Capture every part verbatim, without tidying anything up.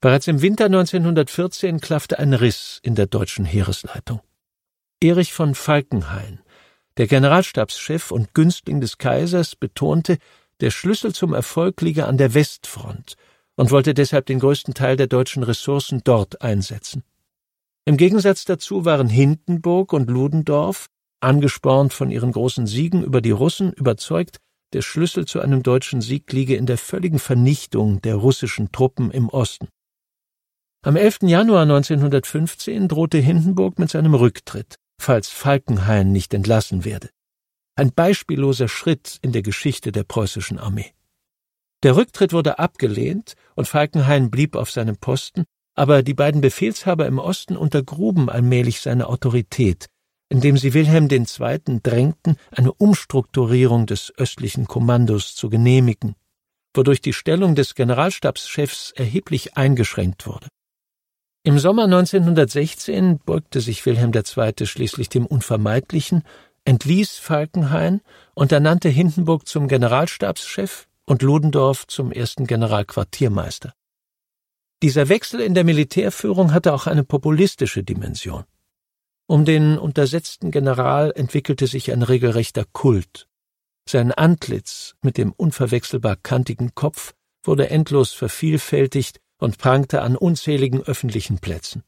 Bereits im Winter neunzehnhundertvierzehn klaffte ein Riss in der deutschen Heeresleitung. Erich von Falkenhayn, der Generalstabschef und Günstling des Kaisers, betonte, der Schlüssel zum Erfolg liege an der Westfront und wollte deshalb den größten Teil der deutschen Ressourcen dort einsetzen. Im Gegensatz dazu waren Hindenburg und Ludendorff, angespornt von ihren großen Siegen über die Russen, überzeugt, der Schlüssel zu einem deutschen Sieg liege in der völligen Vernichtung der russischen Truppen im Osten. Am elften Januar neunzehnhundertfünfzehn drohte Hindenburg mit seinem Rücktritt, falls Falkenhayn nicht entlassen werde. Ein beispielloser Schritt in der Geschichte der preußischen Armee. Der Rücktritt wurde abgelehnt und Falkenhayn blieb auf seinem Posten, aber die beiden Befehlshaber im Osten untergruben allmählich seine Autorität, indem sie Wilhelm der Zweite drängten, eine Umstrukturierung des östlichen Kommandos zu genehmigen, wodurch die Stellung des Generalstabschefs erheblich eingeschränkt wurde. Im Sommer neunzehnhundertsechzehn beugte sich Wilhelm der Zweite schließlich dem Unvermeidlichen, entließ Falkenhayn und ernannte Hindenburg zum Generalstabschef und Ludendorff zum ersten Generalquartiermeister. Dieser Wechsel in der Militärführung hatte auch eine populistische Dimension. Um den untersetzten General entwickelte sich ein regelrechter Kult. Sein Antlitz mit dem unverwechselbar kantigen Kopf wurde endlos vervielfältigt und prangte an unzähligen öffentlichen Plätzen.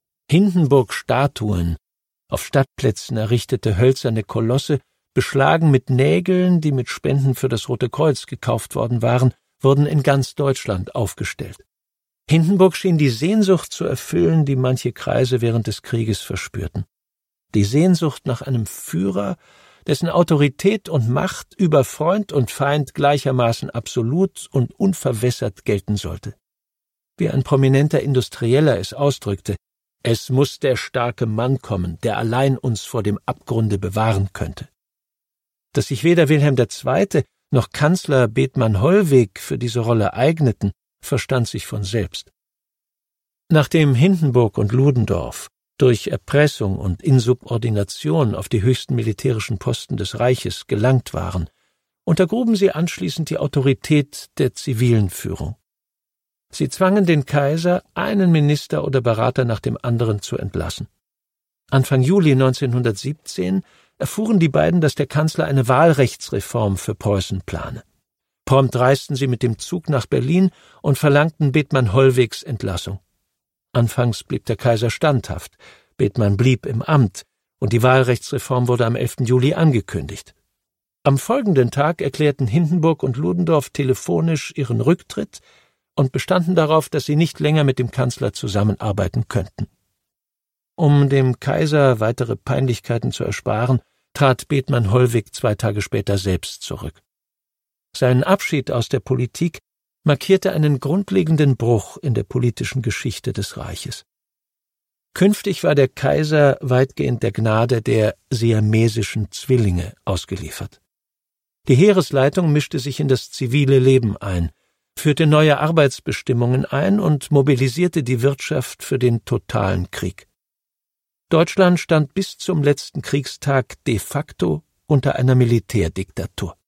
Hindenburg-Statuen, auf Stadtplätzen errichtete hölzerne Kolosse, beschlagen mit Nägeln, die mit Spenden für das Rote Kreuz gekauft worden waren, wurden in ganz Deutschland aufgestellt. Hindenburg schien die Sehnsucht zu erfüllen, die manche Kreise während des Krieges verspürten. Die Sehnsucht nach einem Führer, dessen Autorität und Macht über Freund und Feind gleichermaßen absolut und unverwässert gelten sollte. Wie ein prominenter Industrieller es ausdrückte, es muss der starke Mann kommen, der allein uns vor dem Abgrunde bewahren könnte. Dass sich weder Wilhelm der Zweite noch Kanzler Bethmann Hollweg für diese Rolle eigneten, verstand sich von selbst. Nachdem Hindenburg und Ludendorff durch Erpressung und Insubordination auf die höchsten militärischen Posten des Reiches gelangt waren, untergruben sie anschließend die Autorität der zivilen Führung. Sie zwangen den Kaiser, einen Minister oder Berater nach dem anderen zu entlassen. Anfang Juli neunzehnhundertsiebzehn erfuhren die beiden, dass der Kanzler eine Wahlrechtsreform für Preußen plane. Prompt reisten sie mit dem Zug nach Berlin und verlangten Bethmann Hollwegs Entlassung. Anfangs blieb der Kaiser standhaft, Bethmann blieb im Amt und die Wahlrechtsreform wurde am elften Juli angekündigt. Am folgenden Tag erklärten Hindenburg und Ludendorff telefonisch ihren Rücktritt und bestanden darauf, dass sie nicht länger mit dem Kanzler zusammenarbeiten könnten. Um dem Kaiser weitere Peinlichkeiten zu ersparen, trat Bethmann Hollweg zwei Tage später selbst zurück. Sein Abschied aus der Politik markierte einen grundlegenden Bruch in der politischen Geschichte des Reiches. Künftig war der Kaiser weitgehend der Gnade der siamesischen Zwillinge ausgeliefert. Die Heeresleitung mischte sich in das zivile Leben ein, führte neue Arbeitsbestimmungen ein und mobilisierte die Wirtschaft für den totalen Krieg. Deutschland stand bis zum letzten Kriegstag de facto unter einer Militärdiktatur.